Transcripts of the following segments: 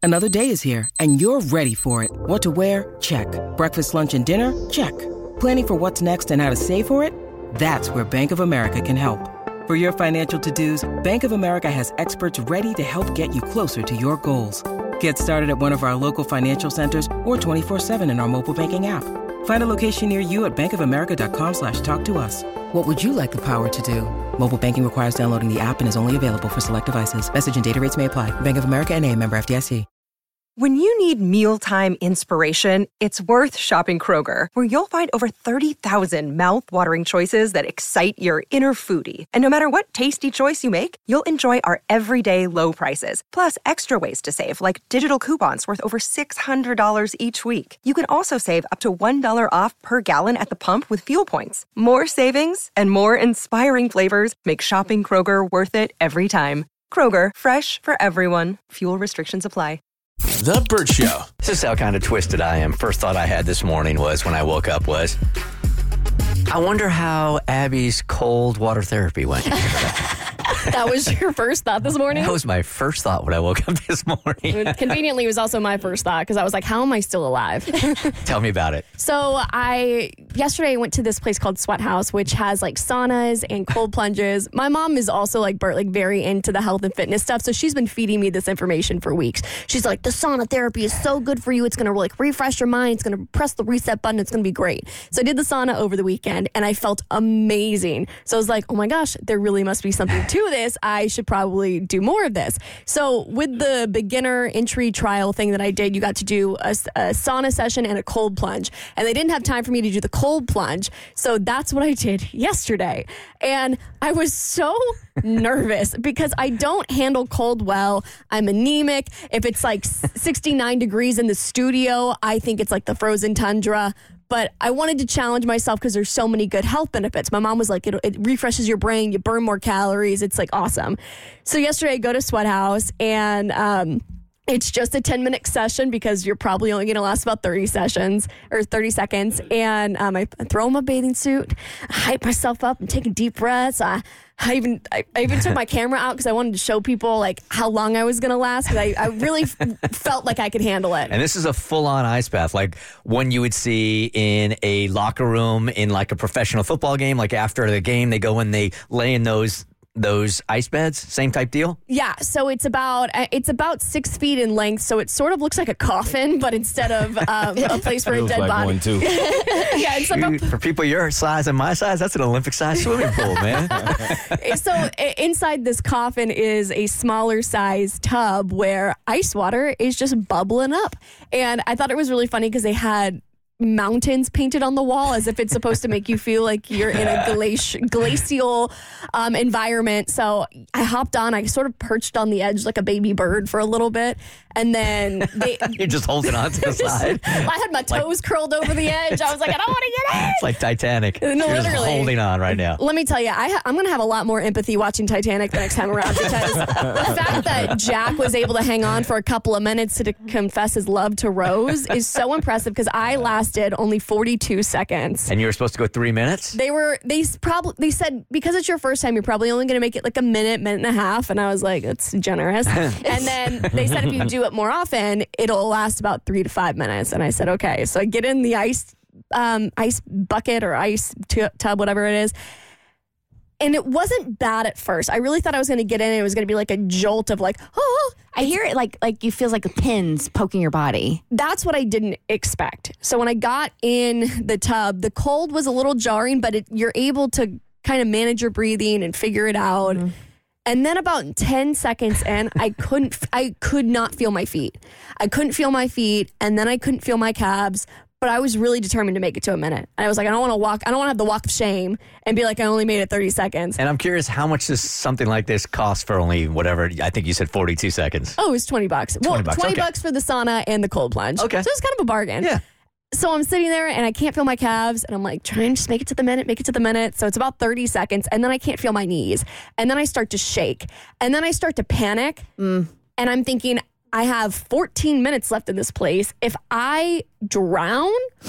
Another day is here, and you're ready for it. What to wear? Check. Breakfast, lunch, and dinner? Check. Planning for what's next and how to save for it? That's where Bank of America can help. For your financial to-dos, Bank of America has experts ready to help get you closer to your goals. Get started at one of our local financial centers or 24/7 in our mobile banking app. Find a location near you at bankofamerica.com/talktous. What would you like the power to do? Mobile banking requires downloading the app and is only available for select devices. Message and data rates may apply. Bank of America N.A., member FDIC. When you need mealtime inspiration, it's worth shopping Kroger, where you'll find over 30,000 mouth-watering choices that excite your inner foodie. And no matter what tasty choice you make, you'll enjoy our everyday low prices, plus extra ways to save, like digital coupons worth over $600 each week. You can also save up to $1 off per gallon at the pump with fuel points. More savings and more inspiring flavors make shopping Kroger worth it every time. Kroger, fresh for everyone. Fuel restrictions apply. The Bert Show. This is how kind of twisted I am. First thought I had this morning was, when I woke up, was, I wonder how Abby's cold water therapy went. That was your first thought this morning? That was my first thought when I woke up this morning. Conveniently, it was also my first thought, because I was like, how am I still alive? Tell me about it. So yesterday I went to this place called Sweat House, which has like saunas and cold plunges. My mom is also like Bert, like very into the health and fitness stuff. So she's been feeding me this information for weeks. She's like, the sauna therapy is so good for you. It's going to like refresh your mind. It's going to press the reset button. It's going to be great. So I did the sauna over the weekend and I felt amazing. So I was like, oh my gosh, there really must be something to this. I should probably do more of this. So with the beginner entry trial thing that I did, you got to do a sauna session and a cold plunge. And they didn't have time for me to do the cold plunge. So that's what I did yesterday. And I was so nervous because I don't handle cold well. I'm anemic. If it's like 69 degrees in the studio, I think it's like the frozen tundra. But I wanted to challenge myself because there's so many good health benefits. My mom was like, it refreshes your brain. You burn more calories. It's like awesome. So yesterday I go to Sweat House and it's just a 10-minute session because you're probably only going to last about 30 seconds. And I throw on my bathing suit, I hype myself up, I'm taking deep breaths. I even took my camera out because I wanted to show people like how long I was going to last, because I really felt like I could handle it. And this is a full-on ice bath, like one you would see in a locker room in like a professional football game. Like after the game, they go and they lay in those ice beds, same type deal? Yeah, so it's about 6 feet in length, so it sort of looks like a coffin, but instead of a place for a dead body. One too. Yeah, it's like for people your size and my size, that's an Olympic-sized swimming pool, man. So inside this coffin is a smaller size tub where ice water is just bubbling up. And I thought it was really funny because they had mountains painted on the wall as if it's supposed to make you feel like you're in a glacial environment. So I hopped on. I sort of perched on the edge like a baby bird for a little bit. And then you're just holding on to the side. I had my toes curled over the edge. I was like, I don't want to get in. It's like Titanic. No, you're literally just holding on right now. Let me tell you, I'm going to have a lot more empathy watching Titanic the next time around, because the fact that Jack was able to hang on for a couple of minutes to confess his love to Rose is so impressive, because I lasted only 42 seconds. And you were supposed to go 3 minutes? They said, because it's your first time, you're probably only going to make it like a minute and a half. And I was like, that's generous. And then they said if you do it more often, it'll last about 3 to 5 minutes. And I said, okay. So I get in the ice bucket or ice tub, whatever it is. And it wasn't bad at first. I really thought I was going to get in and it was going to be like a jolt of like, oh. I hear it like you feel like pins poking your body. That's what I didn't expect. So when I got in the tub, the cold was a little jarring, but you're able to kind of manage your breathing and figure it out. Mm-hmm. And then about 10 seconds in, I could not feel my feet. I couldn't feel my feet, and then I couldn't feel my calves. But I was really determined to make it to a minute. And I was like, I don't want to have the walk of shame and be like, I only made it 30 seconds. And I'm curious, how much does something like this cost for only whatever, I think you said 42 seconds. Oh, it was $20. $20 bucks for the sauna and the cold plunge. Okay. So it was kind of a bargain. Yeah. So I'm sitting there and I can't feel my calves, and I'm like trying to just make it to the minute. So it's about 30 seconds, and then I can't feel my knees. And then I start to shake. And then I start to panic. And I'm thinking, I have 14 minutes left in this place. If I drown,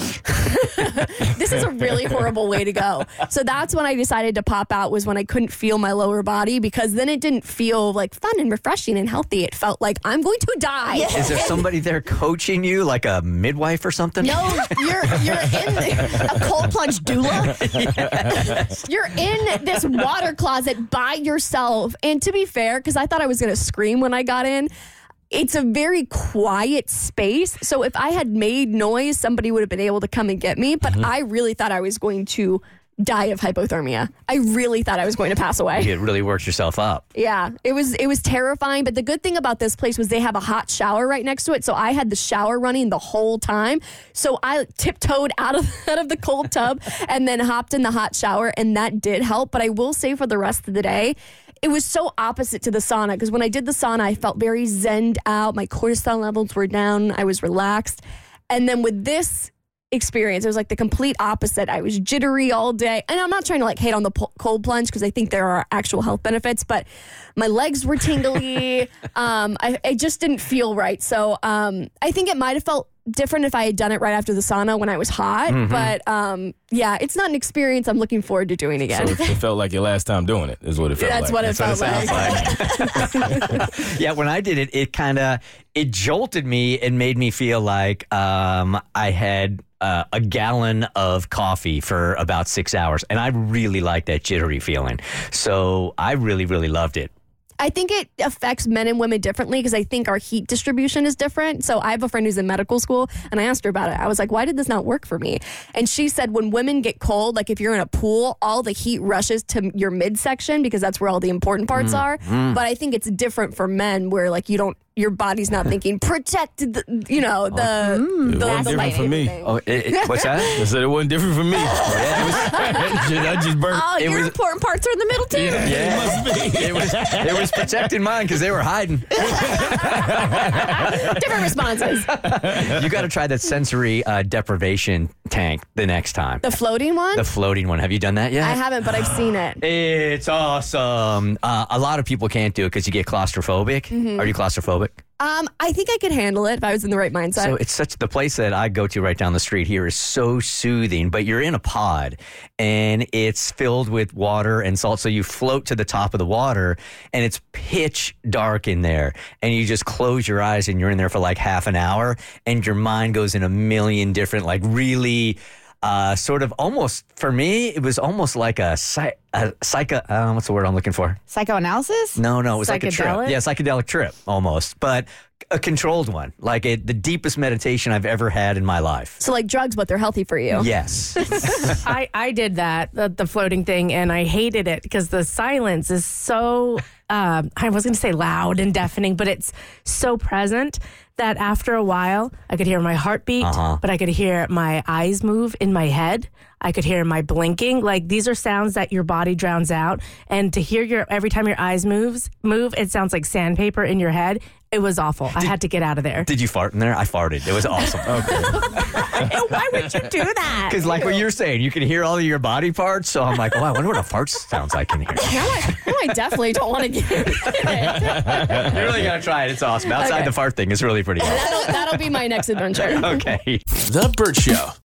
this is a really horrible way to go. So that's when I decided to pop out, was when I couldn't feel my lower body, because then it didn't feel like fun and refreshing and healthy. It felt like I'm going to die. Is there somebody there coaching you, like a midwife or something? No, you're in a cold plunge doula. Yes. You're in this water closet by yourself. And to be fair, because I thought I was going to scream when I got in, it's a very quiet space. So if I had made noise, somebody would have been able to come and get me. But I really thought I was going to die of hypothermia. I really thought I was going to pass away. It really works yourself up. Yeah, it was terrifying. But the good thing about this place was they have a hot shower right next to it. So I had the shower running the whole time. So I tiptoed out of the cold tub and then hopped in the hot shower. And that did help. But I will say, for the rest of the day, it was so opposite to the sauna, because when I did the sauna, I felt very zenned out. My cortisol levels were down. I was relaxed. And then with this experience, it was like the complete opposite. I was jittery all day. And I'm not trying to hate on the cold plunge, because I think there are actual health benefits, but my legs were tingly. I just didn't feel right. So I think it might have felt different if I had done it right after the sauna when I was hot. But yeah, it's not an experience I'm looking forward to doing again. So it felt like your last time doing it, is what it felt That's like. what it felt like. Yeah, when I did it, it jolted me and made me feel like I had a gallon of coffee for about 6 hours. And I really like that jittery feeling. So I really, really loved it. I think it affects men and women differently, because I think our heat distribution is different. So I have a friend who's in medical school, and I asked her about it. I was like, why did this not work for me? And she said when women get cold, like if you're in a pool, all the heat rushes to your midsection, because that's where all the important parts are. But I think it's different for men, where like your body's not thinking protect the wasn't different for me. What's that? I said it wasn't different for me. I just burnt. Oh, your important parts are in the middle too. Yeah, It must be. it was protecting mine because they were hiding. Different responses. You got to try that sensory deprivation tank the next time. The floating one? The floating one. Have you done that yet? I haven't, but I've seen it. It's awesome. A lot of people can't do it because you get claustrophobic. Are you claustrophobic? I think I could handle it if I was in the right mindset. So it's the place that I go to right down the street here is so soothing, but you're in a pod and it's filled with water and salt. So you float to the top of the water and it's pitch dark in there, and you just close your eyes and you're in there for like half an hour, and your mind goes in a million different, like really sort of almost, for me, it was almost like a what's the word I'm looking for? Psychoanalysis? No, it was like a trip. Psychedelic? Yeah, psychedelic trip almost, but a controlled one, like the deepest meditation I've ever had in my life. So like drugs, but they're healthy for you. Yes. I did that, the floating thing, and I hated it because the silence is so, I was going to say loud and deafening, but it's so present that after a while, I could hear my heartbeat, but I could hear my eyes move in my head. I could hear my blinking. Like, these are sounds that your body drowns out. And to hear every time your eyes move, it sounds like sandpaper in your head. It was awful. I had to get out of there. Did you fart in there? I farted. It was awesome. Okay. Why would you do that? Because like what you're saying, you can hear all of your body parts. So I'm like, I wonder what a fart sounds like in here. Now I definitely don't want to get it. You really got to try it. It's awesome. Outside the fart thing is really pretty awesome. That'll be my next adventure. Okay. The Burt Show.